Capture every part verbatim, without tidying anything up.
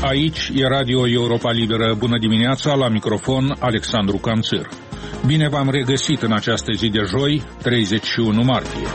Aici e Radio Europa Liberă. Bună dimineața, la microfon Alexandru Canțir. Bine v-am regăsit în această zi de joi, treizeci și unu martie.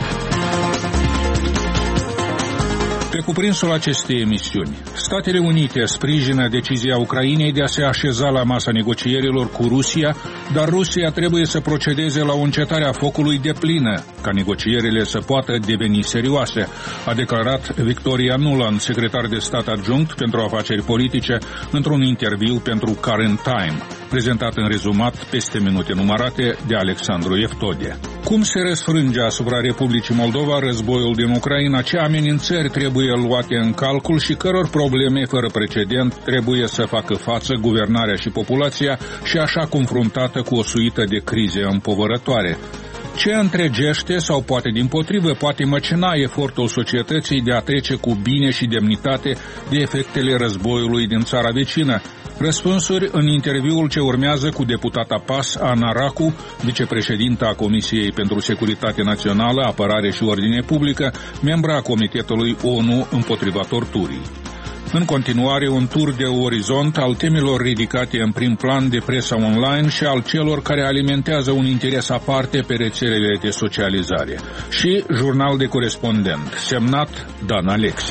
Pe cuprinsul acestei emisiuni, Statele Unite sprijină decizia Ucrainei de a se așeza la masa negocierilor cu Rusia, dar Rusia trebuie să procedeze la o încetare a focului deplină, ca negocierile să poată deveni serioase, a declarat Victoria Nuland, secretar de stat adjunct pentru afaceri politice, într-un interviu pentru Current Time, prezentat în rezumat peste minute numărate de Alexandru Eftode. Cum se răsfrânge asupra Republicii Moldova războiul din Ucraina, ce amenințări trebuie luate în calcul și căror probleme fără precedent trebuie să facă față guvernarea și populația și așa confruntată cu o suită de crize împovărătoare. Ce întregește sau poate dimpotrivă poate măcina efortul societății de a trece cu bine și demnitate de efectele războiului din țara vecină? Răspunsuri în interviul ce urmează cu deputata P A S, Ana Racu, vicepreședinta Comisiei pentru Securitate Națională, Apărare și Ordine Publică, membra a Comitetului O N U împotriva torturii. În continuare, un tur de orizont al temelor ridicate în prim plan de presa online și al celor care alimentează un interes aparte pe rețelele de socializare. Și jurnal de corespondent, semnat Dan Alexe.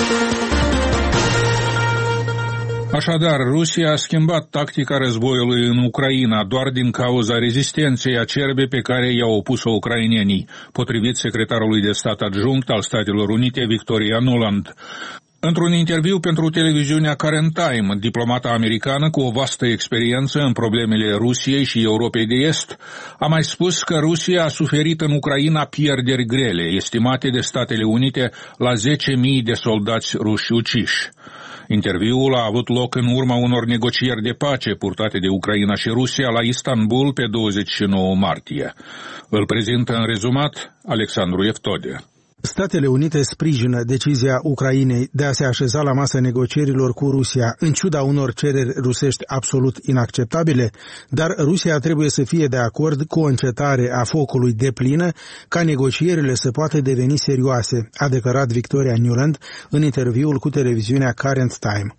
Așadar, Rusia a schimbat tactica războiului în Ucraina doar din cauza rezistenței acerbe pe care i-au opus-o ucrainenii, potrivit secretarului de stat adjunct al Statelor Unite, Victoria Nuland. Într-un interviu pentru televiziunea Current Time, diplomata americană cu o vastă experiență în problemele Rusiei și Europei de Est a mai spus că Rusia a suferit în Ucraina pierderi grele, estimate de Statele Unite la zece mii de soldați ruși uciși. Interviul a avut loc în urma unor negocieri de pace purtate de Ucraina și Rusia la Istanbul pe douăzeci și nouă martie. Îl prezintă în rezumat Alexandru Eftode. Statele Unite sprijină decizia Ucrainei de a se așeza la masa negocierilor cu Rusia, în ciuda unor cereri rusești absolut inacceptabile, dar Rusia trebuie să fie de acord cu o încetare a focului deplină ca negocierile să poată deveni serioase, a declarat Victoria Nuland în interviul cu televiziunea Current Time.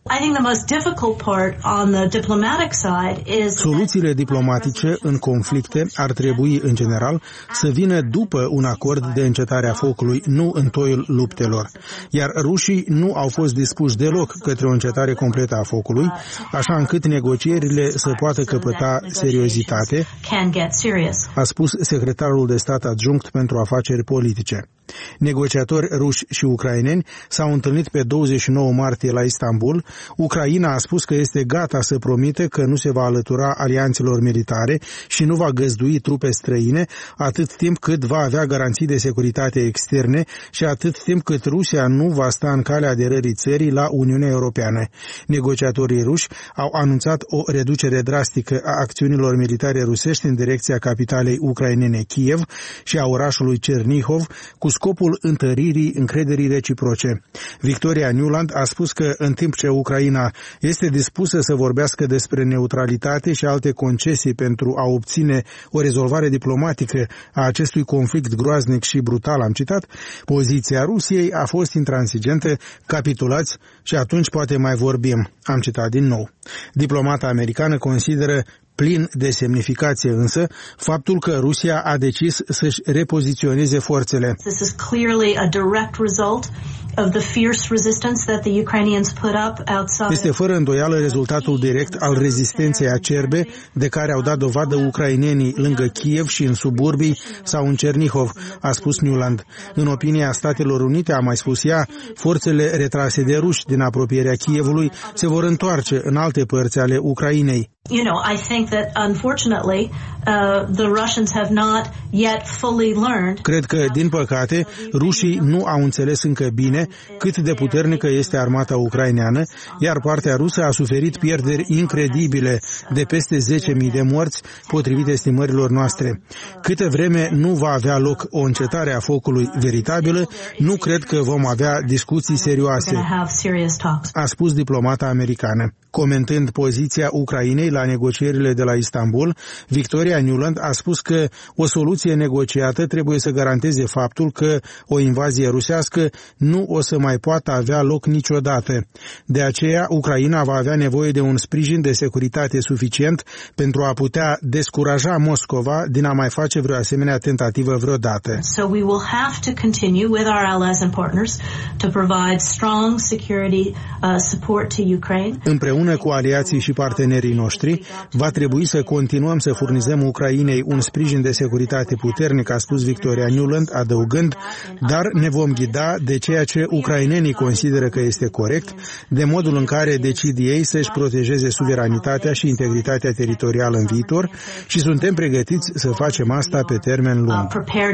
Soluțiile diplomatice în conflicte ar trebui, în general, să vină după un acord de încetare a focului, nu în toiul luptelor. Iar rușii nu au fost dispuși deloc către o încetare completă a focului, așa încât negocierile să poată căpăta seriozitate, a spus secretarul de stat adjunct pentru afaceri politice. Negociatori ruși și ucraineni s-au întâlnit pe douăzeci și nouă martie la Istanbul. Ucraina a spus că este gata să promite că nu se va alătura alianțelor militare și nu va găzdui trupe străine atât timp cât va avea garanții de securitate externe și atât timp cât Rusia nu va sta în calea aderării țării la Uniunea Europeană. Negociatorii ruși au anunțat o reducere drastică a acțiunilor militare rusești în direcția capitalei ucrainene Kiev și a orașului Chernihov, cu scopul întăririi încrederii reciproce. Victoria Nuland a spus că în timp ce Ucraina este dispusă să vorbească despre neutralitate și alte concesii pentru a obține o rezolvare diplomatică a acestui conflict groaznic și brutal, am citat, poziția Rusiei a fost intransigentă, capitulați și atunci poate mai vorbim, am citat din nou. Diplomata americană consideră plin de semnificație însă faptul că Rusia a decis să-și repoziționeze forțele. Este fără îndoială rezultatul direct al rezistenței acerbe de care au dat dovadă ucrainenii lângă Kiev și în suburbii sau în Chernihov, a spus Nuland. În opinia Statelor Unite, a mai spus ea, forțele retrase de ruși din apropierea Kievului se vor întoarce în alte părți ale Ucrainei. You know, I think that unfortunately uh, the Russians have not yet fully learned. Cred că, din păcate, rușii nu au înțeles încă bine cât de puternică este armata ucraineană, iar partea rusă a suferit pierderi incredibile de peste zece mii de morți, potrivit estimărilor noastre. Câtă vreme nu va avea loc o încetare a focului veritabilă, nu cred că vom avea discuții serioase, a spus diplomata americană. Comentând poziția Ucrainei la negocierile de la Istanbul, Victoria Nuland a spus că o soluție negociată trebuie să garanteze faptul că o invazie rusească nu o să mai poată avea loc niciodată. De aceea, Ucraina va avea nevoie de un sprijin de securitate suficient pentru a putea descuraja Moscova din a mai face vreo asemenea tentativă vreodată. So we will have to continue with our allies and partners to provide strong security uh, support to Ukraine. Împreună cu aliații și partenerii noștri, va trebui să continuăm să furnizăm Ucrainei un sprijin de securitate puternic, a spus Victoria Nuland, adăugând, dar ne vom ghida de ceea ce ucrainenii consideră că este corect, de modul în care decid ei să-și protejeze suveranitatea și integritatea teritorială în viitor și suntem pregătiți să facem asta pe termen lung.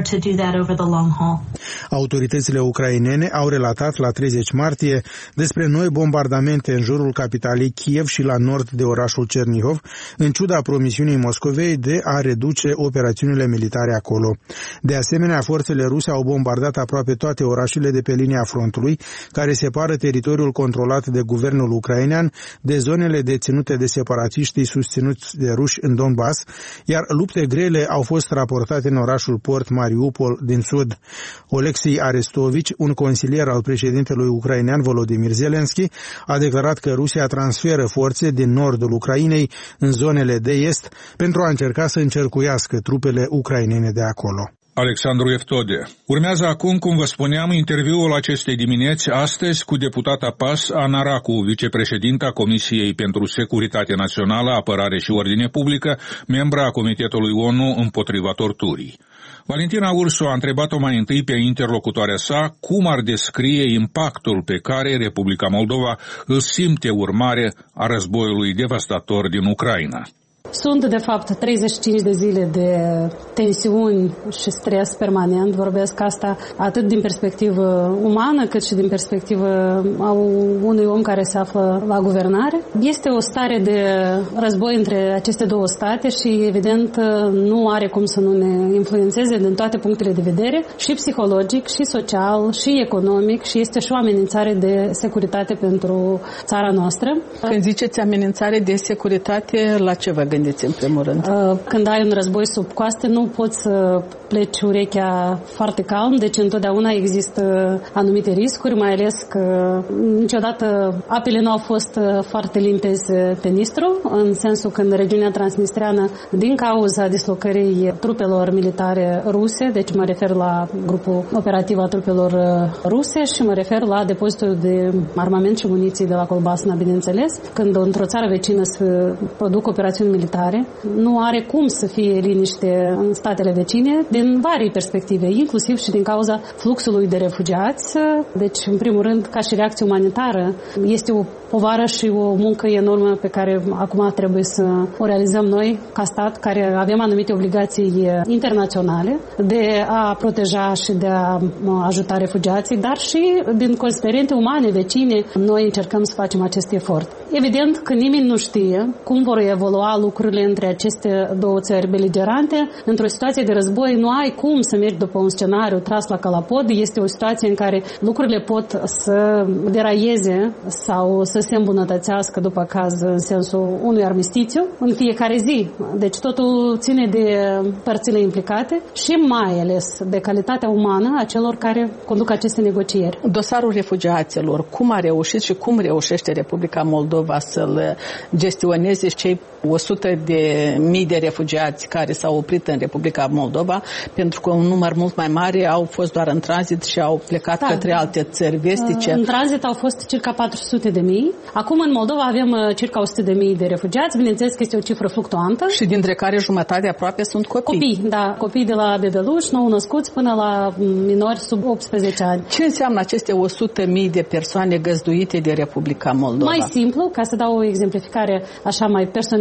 Autoritățile ucrainene au relatat la treizeci martie despre noi bombardamente în jurul capitalei Kiev și la nord de orașul Cernihov, în ciuda promisiunii Moscovei de a reduce operațiunile militare acolo. De asemenea, forțele ruse au bombardat aproape toate orașele de pe linia frontului, care separă teritoriul controlat de guvernul ucrainean de zonele deținute de separatiștii susținuți de ruși în Donbass, iar lupte grele au fost raportate în orașul port Mariupol din sud. Oleksiy Arestovici, un consilier al președintelui ucrainean Volodymyr Zelensky, a declarat că Rusia transferă forțe din nordul Ucrainei în zonele de est pentru a încerca să încercuiască trupele ucrainene de acolo. Alexandru Eftode. Urmează acum, cum vă spuneam, interviul acestei dimineți, astăzi, cu deputata P A S, Ana Racu, vicepreședinta Comisiei pentru Securitate Națională, Apărare și Ordine Publică, membra a Comitetului O N U împotriva torturii. Valentina Ursu a întrebat-o mai întâi pe interlocutoarea sa cum ar descrie impactul pe care Republica Moldova îl simte urmare a războiului devastator din Ucraina. Sunt, de fapt, treizeci și cinci de zile de tensiuni și stres permanent. Vorbesc asta atât din perspectivă umană, cât și din perspectivă a unui om care se află la guvernare. Este o stare de război între aceste două state și, evident, nu are cum să nu ne influențeze din toate punctele de vedere, și psihologic, și social, și economic, și este și o amenințare de securitate pentru țara noastră. Când ziceți amenințare de securitate, la ce vă gândiți în primul rând? Când ai un război sub coaste, nu poți să pleci urechea foarte calm, deci întotdeauna există anumite riscuri, mai ales că niciodată apele nu au fost foarte limpezi pe Nistru, în sensul când regiunea transnistreană, din cauza dislocării trupelor militare ruse, deci mă refer la grupul operativ a trupelor ruse și mă refer la depozitul de armament și muniții de la Colbasna, bineînțeles, când într-o țară vecină se produc operațiuni militare, nu are cum să fie liniște în statele vecine din vari perspective, inclusiv și din cauza fluxului de refugiați. Deci, în primul rând, ca și reacție umanitară, este o povară și o muncă enormă pe care acum trebuie să o realizăm noi ca stat, care avem anumite obligații internaționale de a proteja și de a ajuta refugiații, dar și din considerente umane vecine, noi încercăm să facem acest efort. Evident că nimeni nu știe cum vor evolua lucrurile între aceste două țări beligerante. Într-o situație de război nu ai cum să mergi după un scenariu tras la calapod. Este o situație în care lucrurile pot să deraieze sau să se îmbunătățească după caz în sensul unui armistițiu în fiecare zi. Deci totul ține de părțile implicate și mai ales de calitatea umană a celor care conduc aceste negocieri. Dosarul refugiaților, cum a reușit și cum reușește Republica Moldova să-l gestioneze cei o sută de mii de refugiați care s-au oprit în Republica Moldova, pentru că un număr mult mai mare au fost doar în tranzit și au plecat da. către alte țări vestice. În tranzit au fost circa patru sute de mii. Acum în Moldova avem circa o sută de mii de refugiați. Bineînțeles că este o cifră fluctuantă. Și dintre care jumătate aproape sunt copii. Copii, da. Copii de la bebeluși, nou născuți, până la minori sub optsprezece ani. Ce înseamnă aceste o sută de mii de persoane găzduite de Republica Moldova? Mai simplu, ca să dau o exemplificare așa mai personificată, ar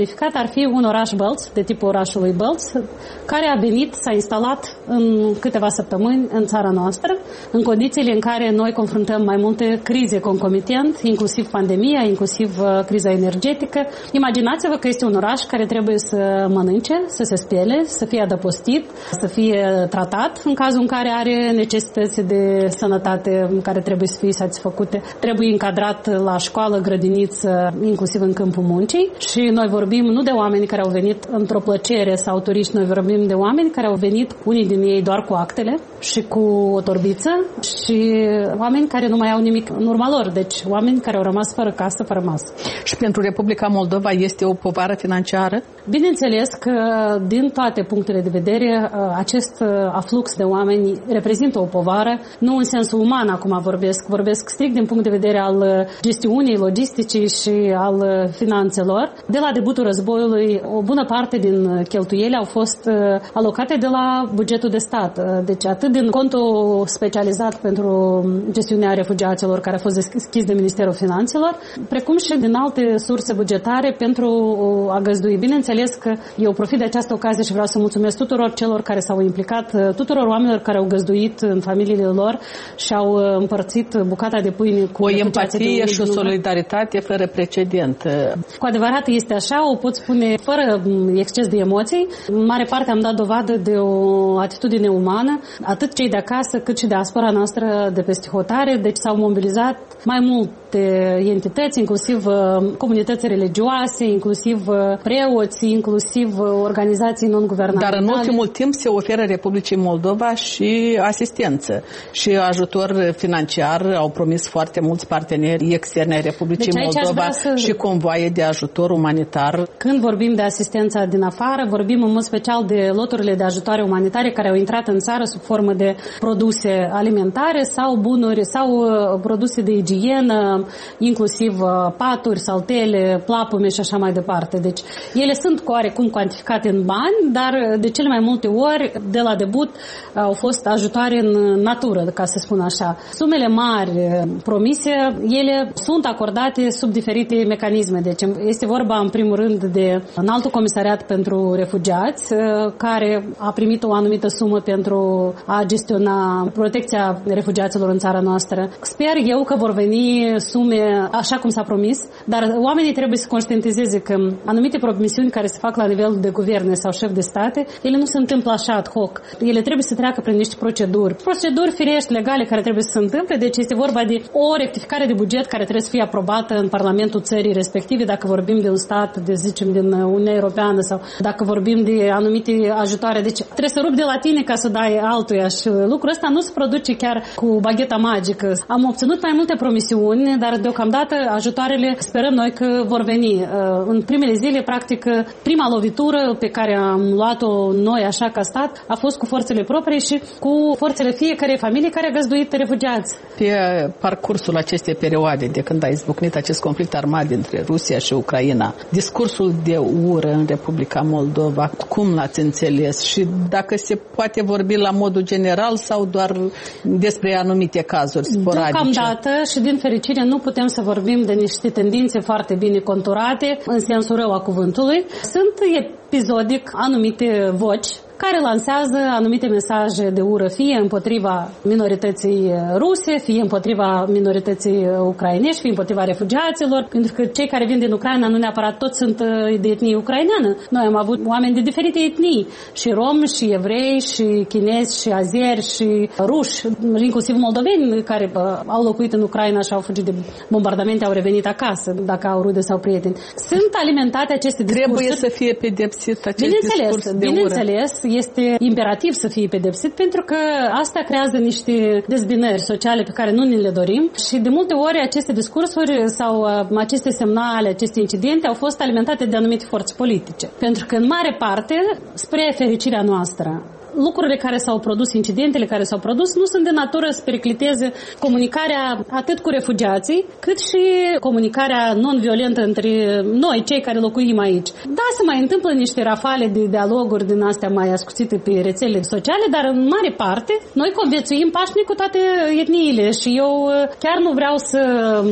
fi un oraș Bălți, de tipul orașului Bălți, care a venit, s-a instalat în câteva săptămâni în țara noastră, în condițiile în care noi confruntăm mai multe crize concomitent, inclusiv pandemia, inclusiv uh, criza energetică. Imaginați-vă că este un oraș care trebuie să mănânce, să se spele, să fie adăpostit, să fie tratat în cazul în care are necesități de sănătate care trebuie să fie satisfăcute. Trebuie încadrat la școală, grădiniță, inclusiv în câmpul muncii. Și noi vorbim nu de oameni care au venit într-o plăcere sau turiști, noi vorbim de oameni care au venit, unii din ei doar cu actele și cu o torbiță, și oameni care nu mai au nimic în urma lor, deci oameni care au rămas fără casă, fără masă. Și pentru Republica Moldova este o povară financiară? Bineînțeles că din toate punctele de vedere acest aflux de oameni reprezintă o povară, nu în sensul uman acum vorbesc, vorbesc strict din punct de vedere al gestiunii, logisticii și al finanțelor. De la debutul războiului, o bună parte din cheltuieli au fost alocate de la bugetul de stat. Deci atât din contul specializat pentru gestiunea refugiaților care a fost deschis de Ministerul Finanțelor, precum și din alte surse bugetare pentru a găzdui. Bineînțeles că eu profit de această ocazie și vreau să mulțumesc tuturor celor care s-au implicat, tuturor oamenilor care au găzduit în familiile lor și au împărțit bucata de pâine cu o empatie și o solidaritate fără precedent. Cu adevărat este așa, o pot spune fără exces de emoții. În mare parte am dat dovadă de o atitudine umană, atât cei de acasă cât și diaspora noastră de peste hotare, deci s-au mobilizat mai multe entități, inclusiv comunități religioase, inclusiv preoți, inclusiv organizații non-guvernamentale. Dar în ultimul timp se oferă Republicii Moldova și asistență și ajutor financiar. Au promis foarte mulți parteneri externi ai Republicii deci Moldova să... și convoaie de ajutor umanitar. Când vorbim de asistența din afară, vorbim în mod special de loturile de ajutoare umanitare care au intrat în țară sub formă de produse alimentare sau bunuri sau produse de igienă, inclusiv paturi, saltele, plapume și așa mai departe. Deci ele sunt oarecum cuantificate în bani, dar de cele mai multe ori, de la debut, au fost ajutoare în natură, ca să spun așa. Sumele mari promise, ele sunt acordate sub diferite mecanisme. Deci este vorba, în primul rând, de Înaltul Comisariat pentru Refugiați, care a primit o anumită sumă pentru a gestiona protecția refugiaților în țara noastră. Sper eu că vor veni sume așa cum s-a promis, dar oamenii trebuie să conștientizeze că anumite promisiuni care se fac la nivel de guverne sau șef de state, ele nu se întâmplă așa ad hoc. Ele trebuie să treacă prin niște proceduri. Proceduri firești, legale, care trebuie să se întâmple, deci este vorba de o rectificare de buget care trebuie să fie aprobată în Parlamentul țării respective, dacă vorbim de un stat, de zicem, din Uniunea Europeană sau dacă vorbim de anumite ajutoare. Deci trebuie să rupi de la tine ca să dai altuia și lucrul ăsta nu se produce chiar cu bagheta magică. Am obținut mai multe promisiuni, dar deocamdată ajutoarele sperăm noi că vor veni. În primele zile, practic, prima lovitură pe care am luat-o noi așa ca stat a fost cu forțele proprii și cu forțele fiecarei familii care a găzduit refugiați. Pe parcursul acestei perioade, de când a izbucnit acest conflict armat dintre Rusia și Ucraina, discursul de ură în Republica Moldova, cum l-ați înțeles? Și dacă se poate vorbi la modul general sau doar despre anumite cazuri sporadice? Deocamdată și din fericire nu putem să vorbim de niște tendințe foarte bine conturate în sensul rău a cuvântului. Sunt episodic anumite voci care lansează anumite mesaje de ură, fie împotriva minorității ruse, fie împotriva minorității ucrainești, fie împotriva refugiaților, pentru că cei care vin din Ucraina nu neapărat toți sunt de etnie ucraineană. Noi am avut oameni de diferite etnii, și romi, și evrei, și chinezi, și azeri, și ruși, inclusiv moldoveni care au locuit în Ucraina și au fugit de bombardamente, au revenit acasă, dacă au rude sau prieteni. Sunt alimentate aceste discursuri. Trebuie să fie pedepsit acest bineînțeles, discurs de bineînțeles, ură. Este imperativ să fie pedepsit pentru că asta creează niște dezbinări sociale pe care nu ni le dorim și de multe ori aceste discursuri sau aceste semnale, aceste incidente au fost alimentate de anumite forțe politice. Pentru că în mare parte, spre fericirea noastră, lucrurile care s-au produs, incidentele care s-au produs, nu sunt de natură să pericliteze comunicarea atât cu refugiații, cât și comunicarea non-violentă între noi, cei care locuim aici. Da, se mai întâmplă niște rafale de dialoguri din astea mai ascuțite pe rețelele sociale, dar în mare parte noi conviețuim pașnic cu toate etniile și eu chiar nu vreau să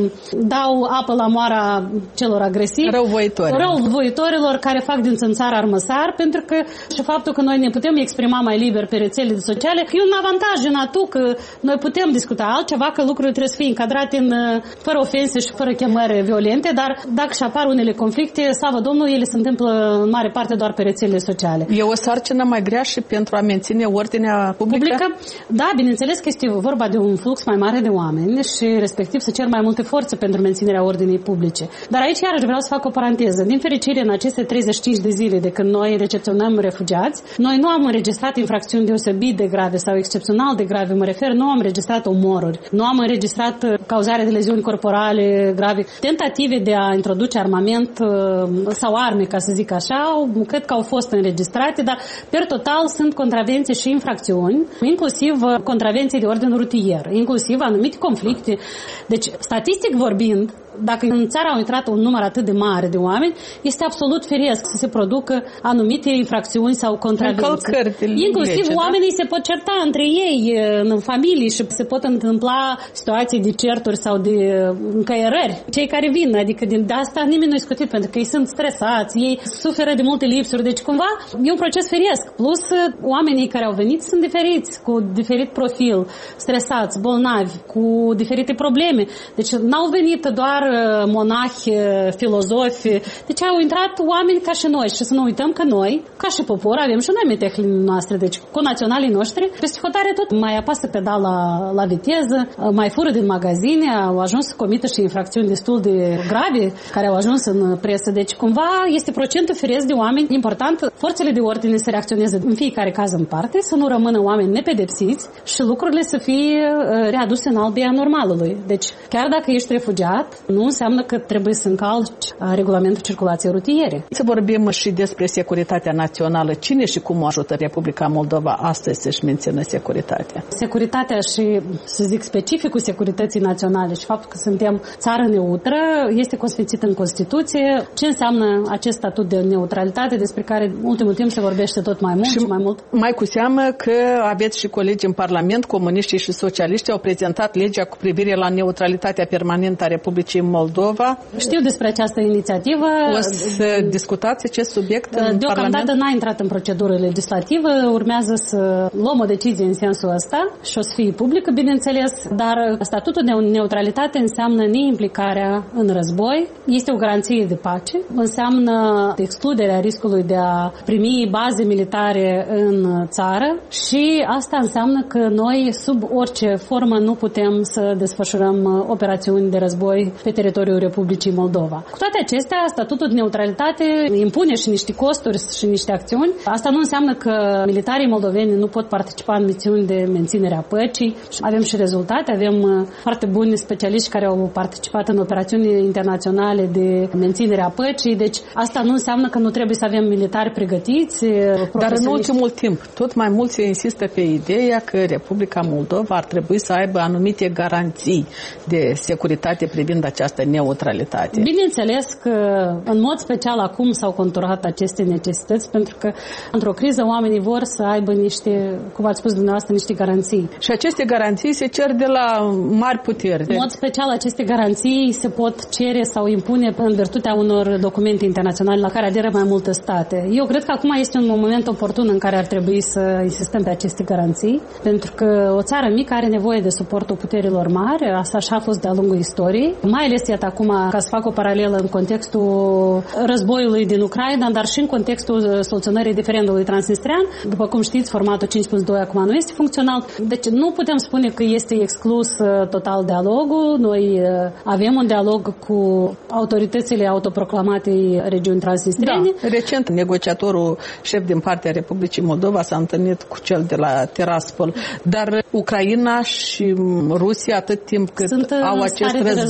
dau apă la moara celor agresivi, răuvoitori. răuvoitorilor care fac din țânțar armăsar, pentru că și faptul că noi ne putem exprima mai liber pe rețelele sociale e un avantaj în atu că noi putem discuta altceva, că lucrurile trebuie să fie încadrate în, fără ofense și fără chemări violente, dar dacă și apar unele conflicte, slavă Domnului, ele se întâmplă în mare parte doar pe rețelele sociale. E o sarcină mai grea și pentru a menține ordinea publică? publică? Da, bineînțeles că este vorba de un flux mai mare de oameni și respectiv să cer mai multe forțe pentru menținerea ordinii publice. Dar aici iarăși vreau să fac o paranteză. Din fericire, în aceste treizeci și cinci de zile de când noi recepționăm refugiați, noi nu am înregistrat infracțiuni deosebit de grave sau excepțional de grave, mă refer, nu am înregistrat omoruri, nu am înregistrat cauzare de leziuni corporale grave, tentative de a introduce armament sau arme, ca să zic așa, cred că au fost înregistrate, dar per total sunt contravenții și infracțiuni, inclusiv contravenții de ordin rutier, inclusiv anumite conflicte. Deci, statistic vorbind, dacă în țara au intrat un număr atât de mare de oameni, este absolut firesc să se producă anumite infracțiuni sau contravenții. Inclusiv lege, oamenii da? se pot certa între ei, în familie, și se pot întâmpla situații de certuri sau de încăierări. Cei care vin, adică din de asta nimeni nu-i scutit, pentru că ei sunt stresați, ei suferă de multe lipsuri, deci cumva e un proces firesc. Plus, oamenii care au venit sunt diferiți, cu diferit profil, stresați, bolnavi, cu diferite probleme. Deci n-au venit doar monahi, filozofi, deci au intrat oameni ca și noi și să nu uităm că noi, ca și popor, avem și noi metehlile noastre, deci cu naționalii noștri, peste hotare tot mai apasă pedala la, la viteză, mai fură din magazine, au ajuns să comită și infracțiuni destul de grave care au ajuns în presă, deci cumva este procentul firesc de oameni important, forțele de ordine să reacționeze în fiecare caz în parte, să nu rămână oameni nepedepsiți și lucrurile să fie readuse în albia normalului. Deci chiar dacă ești refugiat, nu înseamnă că trebuie să încalci regulamentul circulației rutiere. Să vorbim și despre securitatea națională. Cine și cum ajută Republica Moldova astăzi să-și mențină securitatea? Securitatea și, să zic, specificul securității naționale și faptul că suntem țară neutră este consfințit în Constituție. Ce înseamnă acest statut de neutralitate despre care în ultimul timp se vorbește tot mai mult și, și mai mult? Mai cu seamă că aveți și colegi în Parlament, comuniștii și socialiștii au prezentat legea cu privire la neutralitatea permanentă a Republicii Moldova. Știu despre această inițiativă. O să discutați acest subiect în Parlament? Deocamdată n-a intrat în procedură legislativă, urmează să luăm o decizie în sensul ăsta și o să fie publică, bineînțeles, dar statutul de neutralitate înseamnă neimplicarea în război, este o garanție de pace, înseamnă excluderea riscului de a primi baze militare în țară și asta înseamnă că noi, sub orice formă, nu putem să desfășurăm operațiuni de război pe teritoriul Republicii Moldova. Cu toate acestea, statutul de neutralitate impune și niște costuri și niște acțiuni. Asta nu înseamnă că militarii moldoveni nu pot participa în misiuni de menținere a păcii. Avem și rezultate, avem foarte buni specialiști care au participat în operațiuni internaționale de menținere a păcii, deci asta nu înseamnă că nu trebuie să avem militari pregătiți. Dar în ultimul timp, tot mai mult se insistă pe ideea că Republica Moldova ar trebui să aibă anumite garanții de securitate privind această neutralitate. Bineînțeles că în mod special acum s-au conturat aceste necesități, pentru că într-o criză oamenii vor să aibă niște, cum ați spus dumneavoastră, niște garanții. Și aceste garanții se cer de la mari puteri. În mod special aceste garanții se pot cere sau impune în virtutea unor documente internaționale la care aderă mai multe state. Eu cred că acum este un moment oportun în care ar trebui să insistăm pe aceste garanții, pentru că o țară mică are nevoie de suportul puterilor mari, asta așa a fost de-a lungul istoriei. Mai ales, iată, acum, ca să fac o paralelă în contextul războiului din Ucraina, dar și în contextul soluționării referendumului transnistrian. După cum știți, formatul cinci plus doi acum nu este funcțional. Deci nu putem spune că este exclus total dialogul. Noi avem un dialog cu autoritățile autoproclamatei regiuni transnistriene. Da. Recent, negociatorul șef din partea Republicii Moldova s-a întâlnit cu cel de la Tiraspol. Dar Ucraina și Rusia, atât timp cât Sunt au acest război, de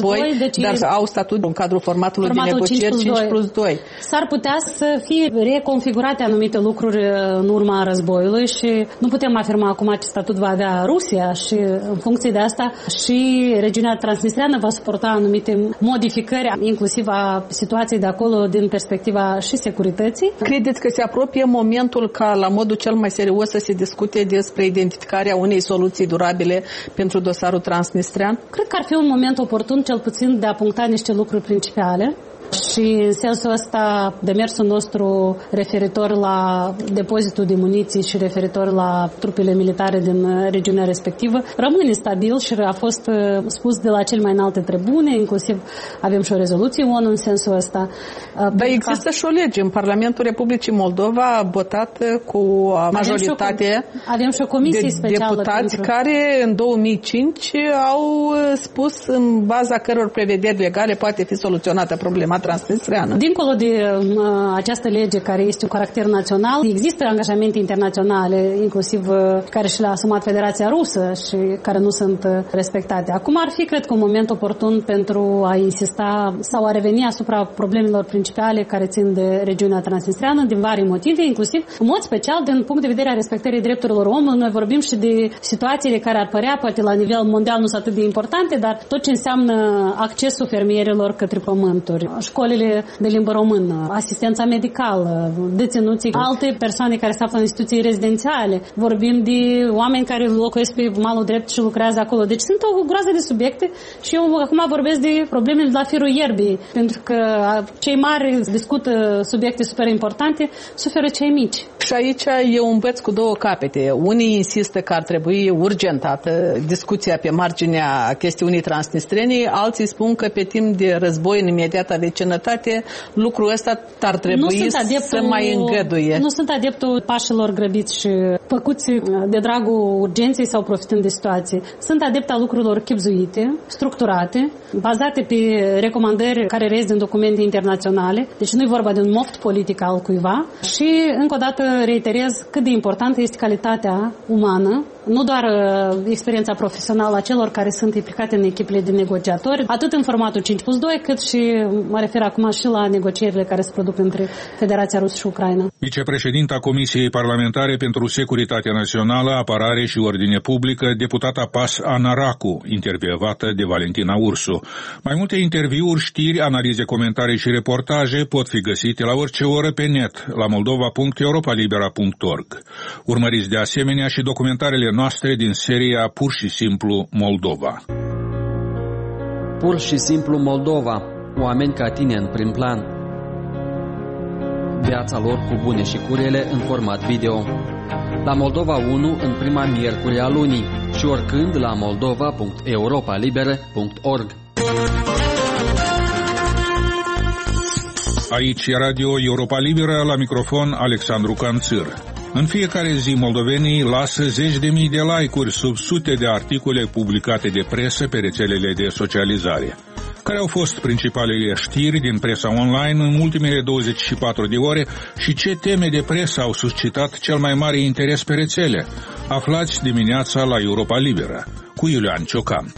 Deci dar au statut în cadrul formatului de negocieri cinci plus doi. S-ar putea să fie reconfigurate anumite lucruri în urma războiului și nu putem afirma acum ce statut va avea Rusia și în funcție de asta și regiunea transnistreană va suporta anumite modificări, inclusiv a situației de acolo din perspectiva și securității. Credeți că se apropie momentul ca la modul cel mai serios să se discute despre identificarea unei soluții durabile pentru dosarul transnistrean? Cred că ar fi un moment oportun, cel puțin, de a puncta niște lucruri principale. Și în sensul ăsta, demersul nostru referitor la depozitul de muniții și referitor la trupele militare din regiunea respectivă rămâne stabil și a fost spus de la cel mai înalte tribune, inclusiv avem și o rezoluție O N U în sensul ăsta. Dar există și o lege în Parlamentul Republicii Moldova votată cu majoritate avem și o, avem și o comisie de specială deputați pentru... care în două mii cinci au spus în baza căror prevederi legale poate fi soluționată problema transnistreană. Dincolo de uh, această lege care este un caracter național, există angajamente internaționale, inclusiv uh, care și le-a asumat Federația Rusă și care nu sunt uh, respectate. Acum ar fi, cred că, un moment oportun pentru a insista sau a reveni asupra problemelor principale care țin de regiunea transnistreană din vari motive, inclusiv, în mod special, din punct de vedere a respectării drepturilor omului. Noi vorbim și de situațiile care ar părea, poate la nivel mondial nu sunt atât de importante, dar tot ce înseamnă accesul fermierilor către pământuri, școlile de limbă română, asistența medicală, deținuții, alte persoane care se află în instituții rezidențiale. Vorbim de oameni care locuiesc pe malul drept și lucrează acolo. Deci sunt o groază de subiecte și eu acum vorbesc de problemele de la firul ierbii, pentru că cei mari discută subiecte super importante, suferă cei mici. Și aici e un băț cu două capete. Unii insistă că ar trebui urgentată discuția pe marginea chestiunii transnistrenii, alții spun că pe timp de război în imediata vecinătate, lucrul ăsta ar trebui adeptul, să mai îngăduie. Nu sunt adeptul pașilor grăbiți și făcuți de dragul urgenței sau profitând de situație. Sunt adept al lucrurilor chibzuite, structurate, bazate pe recomandări care reies din documente internaționale. Deci nu e vorba de un moft politic al cuiva. Și, încă o dată, reiterez cât de importantă este calitatea umană, nu doar uh, experiența profesională a celor care sunt implicate în echipele de negociatori, atât în formatul cinci plus doi, cât și, mă refer acum și la negocierile care se produc între Federația Rusă și Ucraina. Vicepreședinta Comisiei Parlamentare pentru Securitate Națională, Apărare și Ordine Publică, deputata P A S Ana Racu, intervievată de Valentina Ursu. Mai multe interviuri, știri, analize, comentarii și reportaje pot fi găsite la orice oră pe net, la moldova punct europa libera punct org. Urmăriți de asemenea și documentarele noastre din seria Pur și simplu Moldova. Pur și simplu Moldova. Oameni ca tine în prim plan. Viața lor cu bune și cu rele în format video. La Moldova unu în prima miercuri a lunii și oricând la moldova punct europa libera punct org. Aici e Radio Europa Liberă, la microfon Alexandru Canțir. În fiecare zi moldovenii lasă zeci de mii de like-uri sub sute de articole publicate de presă pe rețelele de socializare. Care au fost principalele știri din presa online în ultimele douăzeci și patru de ore și ce teme de presă au suscitat cel mai mare interes pe rețele? Aflați dimineața la Europa Liberă cu Iulian Ciocan.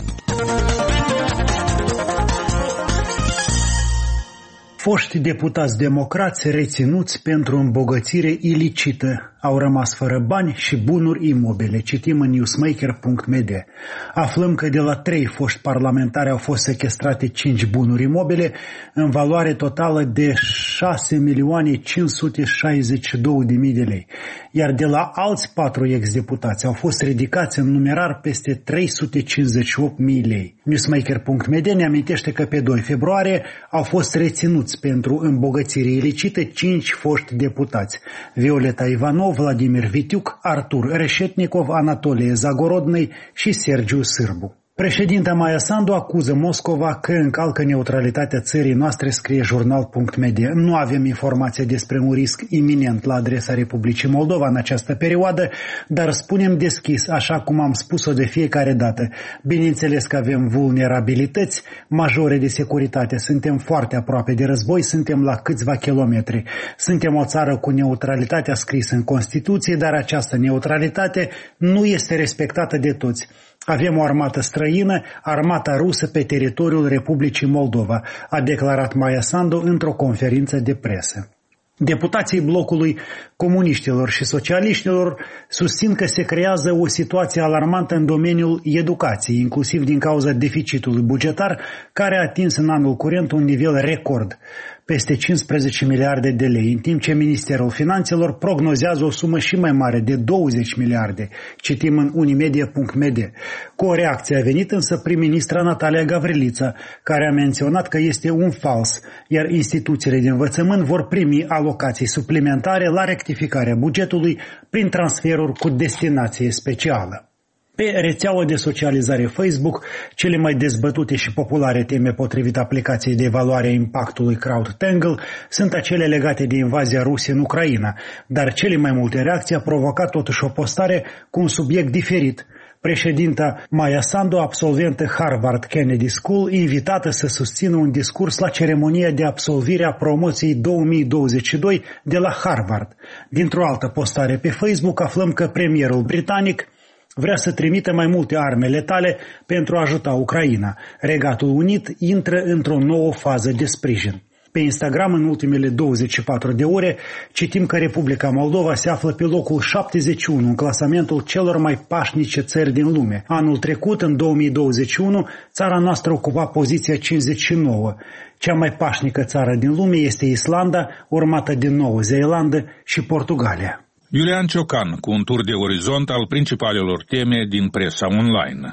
Foști deputați democrați reținuți pentru îmbogățire ilicită au rămas fără bani și bunuri imobile. Citim în newsmaker punct m d. Aflăm că de la trei foști parlamentari au fost sechestrate cinci bunuri imobile în valoare totală de șase milioane cinci sute șaizeci și două de mii de lei. Iar de la alți patru ex-deputați au fost ridicați în numerar peste trei sute cincizeci și opt de mii lei. newsmaker punct m d ne amintește că pe doi februarie au fost reținuți pentru îmbogățire ilicită cinci foști deputați: Violeta Ivanov, Vladimir Vitiuc, Artur Reșetnikov, Anatolie Zagorodnăi și Sergiu Sârbu. Președinta Maia Sandu acuză Moscova că încalcă neutralitatea țării noastre, scrie jurnal punct m d. Nu avem informație despre un risc iminent la adresa Republicii Moldova în această perioadă, dar spunem deschis, așa cum am spus-o de fiecare dată. Bineînțeles că avem vulnerabilități majore de securitate, suntem foarte aproape de război, suntem la câțiva kilometri. Suntem o țară cu neutralitatea scrisă în Constituție, dar această neutralitate nu este respectată de toți. Avem o armată străină, armata rusă pe teritoriul Republicii Moldova, a declarat Maia Sandu într-o conferință de presă. Deputații blocului comuniștilor și socialiștilor susțin că se creează o situație alarmantă în domeniul educației, inclusiv din cauza deficitului bugetar, care a atins în anul curent un nivel record, peste cincisprezece miliarde de lei, în timp ce Ministerul Finanțelor prognozează o sumă și mai mare de douăzeci miliarde, citim în unimedia punct m d. Cu o reacție a venit însă prim-ministra Natalia Gavrilița, care a menționat că este un fals, iar instituțiile de învățământ vor primi alocații suplimentare la rectificarea bugetului prin transferuri cu destinație specială. Pe rețeaua de socializare Facebook, cele mai dezbătute și populare teme potrivit aplicației de evaluare a impactului CrowdTangle sunt acele legate de invazia Rusiei în Ucraina, dar cele mai multe reacții a provocat totuși o postare cu un subiect diferit. Președinta Maia Sandu, absolventă Harvard Kennedy School, invitată să susțină un discurs la ceremonia de absolvire a promoției două mii douăzeci și doi de la Harvard. Dintr-o altă postare pe Facebook aflăm că premierul britanic vrea să trimită mai multe arme letale pentru a ajuta Ucraina. Regatul Unit intră într-o nouă fază de sprijin. Pe Instagram, în ultimele douăzeci și patru de ore, citim că Republica Moldova se află pe locul șaptezeci și unu în clasamentul celor mai pașnice țări din lume. Anul trecut, în două mii douăzeci și unu, țara noastră ocupa poziția cincizeci și nouă. Cea mai pașnică țară din lume este Islanda, urmată de Noua Zeelandă și Portugalia. Iulian Ciocan, cu un tur de orizont al principalelor teme din presa online.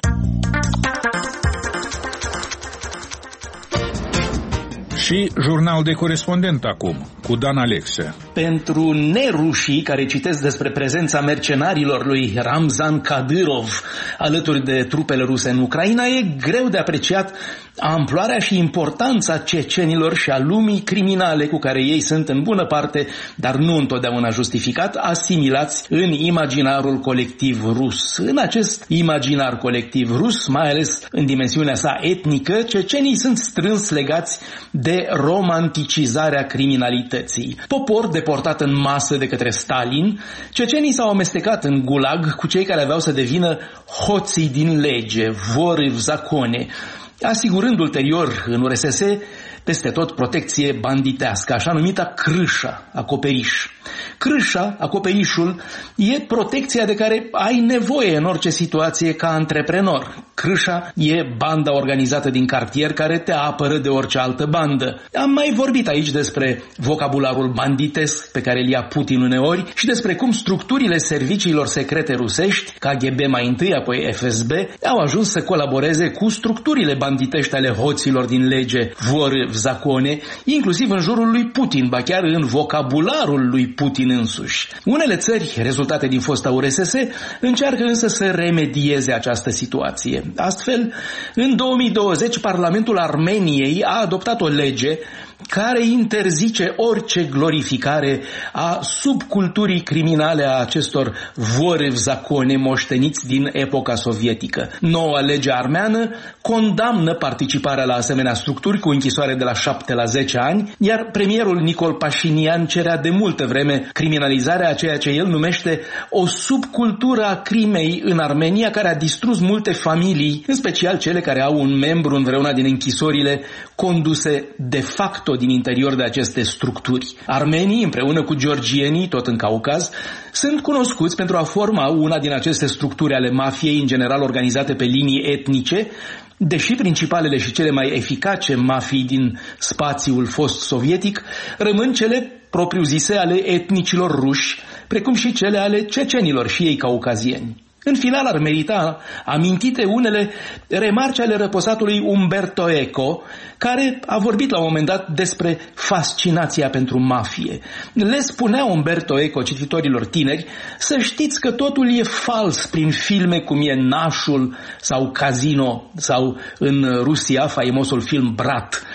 Și jurnal de corespondent acum, cu Dan Alexe. Pentru nerușii care citesc despre prezența mercenarilor lui Ramzan Kadyrov alături de trupele ruse în Ucraina, e greu de apreciat amploarea și importanța cecenilor și a lumii criminale cu care ei sunt în bună parte, dar nu întotdeauna justificat, asimilați în imaginarul colectiv rus. În acest imaginar colectiv rus, mai ales în dimensiunea sa etnică, cecenii sunt strâns legați de romanticizarea criminalității. Popor deportat în masă de către Stalin, cecenii s-au amestecat în gulag cu cei care aveau să devină hoții din lege, vori v zakone, asigurând ulterior în U R S S peste tot protecție banditească, așa numita crâșa, acoperiș. Crâșa, acoperișul, e protecția de care ai nevoie în orice situație ca antreprenor. Crâșa e banda organizată din cartier care te apără de orice altă bandă. Am mai vorbit aici despre vocabularul banditesc pe care îl ia Putin uneori și despre cum structurile serviciilor secrete rusești, K G B mai întâi, apoi F S B, au ajuns să colaboreze cu structurile banditești ale hoților din lege, vor zacone, inclusiv în jurul lui Putin, ba chiar în vocabularul lui Putin însuși. Unele țări, rezultate din fosta U R S S, încearcă însă să remedieze această situație. Astfel, în două mii douăzeci, Parlamentul Armeniei a adoptat o lege care interzice orice glorificare a subculturii criminale a acestor vorev zacone moșteniți din epoca sovietică. Noua lege armeană condamnă participarea la asemenea structuri cu închisoare de la șapte la zece ani, iar premierul Nicol Pașinian cerea de multă vreme criminalizarea a ceea ce el numește o subcultură a crimei în Armenia, care a distrus multe familii, în special cele care au un membru în vreuna din închisorile conduse de facto din interior de aceste structuri. Armenii, împreună cu georgienii, tot în Caucaz, sunt cunoscuți pentru a forma una din aceste structuri ale mafiei, în general organizate pe linii etnice, deși principalele și cele mai eficace mafii din spațiul fost sovietic rămân cele propriu-zise ale etnicilor ruși, precum și cele ale cecenilor și ei caucazieni. În final ar merita amintite unele remarci ale răposatului Umberto Eco, care a vorbit la un moment dat despre fascinația pentru mafie. Le spunea Umberto Eco cititorilor tineri să știți că totul e fals prin filme cum e Nașul sau Casino sau în Rusia faimosul film Brat.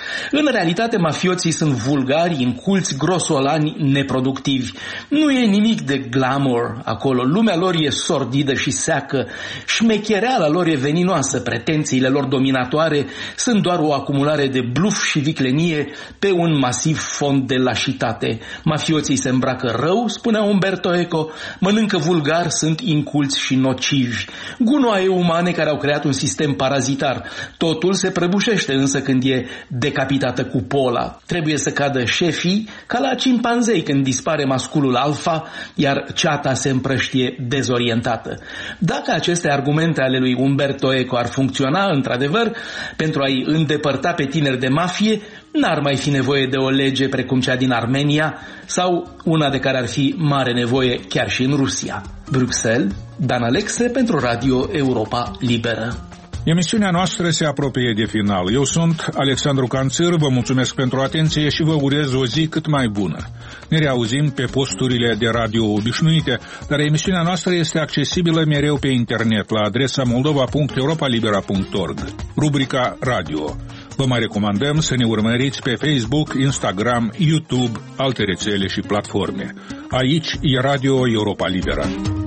În realitate, mafioții sunt vulgari, inculți, grosolani, neproductivi. Nu e nimic de glamour acolo. Lumea lor e sordidă și seacă. Șmechereala lor e veninoasă. Pretențiile lor dominatoare sunt doar o acumulare de bluf și viclenie pe un masiv fond de lașitate. Mafioții se îmbracă rău, spunea Umberto Eco, mănâncă vulgar, sunt inculți și nocivi. Gunoaie umane care au creat un sistem parazitar. Totul se prăbușește însă când e decapitată cupola. Trebuie să cadă șefii ca la cimpanzei când dispare masculul alfa, iar ceata se împrăștie dezorientată. Dacă aceste argumente ale lui Umberto Eco ar funcționa într-adevăr pentru a-i îndepărta pe tineri de mafie, n-ar mai fi nevoie de o lege precum cea din Armenia sau una de care ar fi mare nevoie chiar și în Rusia. Bruxelles, Dan Alexe pentru Radio Europa Liberă. Emisiunea noastră se apropie de final. Eu sunt Alexandru Canțir, vă mulțumesc pentru atenție și vă urez o zi cât mai bună. Ne reauzim pe posturile de radio obișnuite, dar emisiunea noastră este accesibilă mereu pe internet la adresa moldova punct europa libera punct org, rubrica Radio. Vă mai recomandăm să ne urmăriți pe Facebook, Instagram, YouTube, alte rețele și platforme. Aici e Radio Europa Liberă.